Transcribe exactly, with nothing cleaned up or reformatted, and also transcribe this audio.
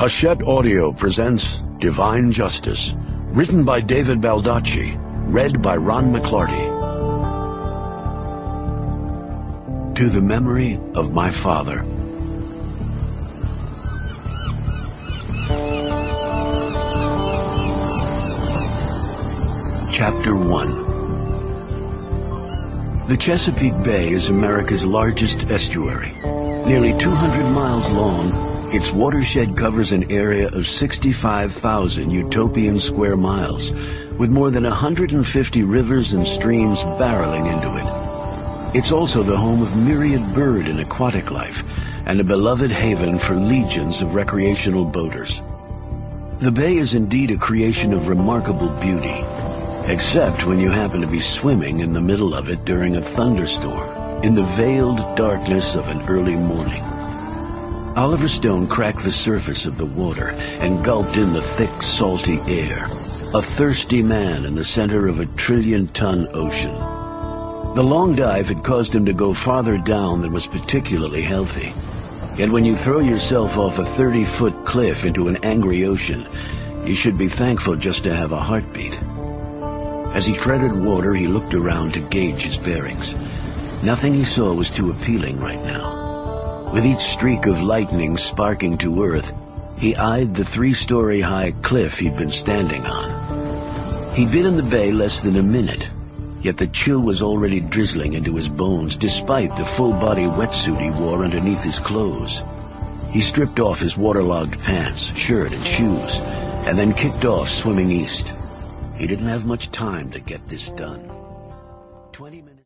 Hachette Audio presents Divine Justice, written by David Baldacci, read by Ron McClarty. To the memory of my father. Chapter one. The Chesapeake Bay is America's largest estuary. Nearly two hundred miles long, its watershed covers an area of sixty-five thousand utopian square miles, with more than one hundred fifty rivers and streams barreling into it. It's also the home of myriad bird and aquatic life, and a beloved haven for legions of recreational boaters. The bay is indeed a creation of remarkable beauty, except when you happen to be swimming in the middle of it during a thunderstorm, in the veiled darkness of an early morning. Oliver Stone cracked the surface of the water and gulped in the thick, salty air, a thirsty man in the center of a trillion-ton ocean. The long dive had caused him to go farther down than was particularly healthy. Yet when you throw yourself off a thirty-foot cliff into an angry ocean, you should be thankful just to have a heartbeat. As he treaded water, he looked around to gauge his bearings. Nothing he saw was too appealing right now. With each streak of lightning sparking to earth, he eyed the three-story high cliff he'd been standing on. He'd been in the bay less than a minute, yet the chill was already drizzling into his bones despite the full-body wetsuit he wore underneath his clothes. He stripped off his waterlogged pants, shirt, and shoes, and then kicked off swimming east. He didn't have much time to get this done.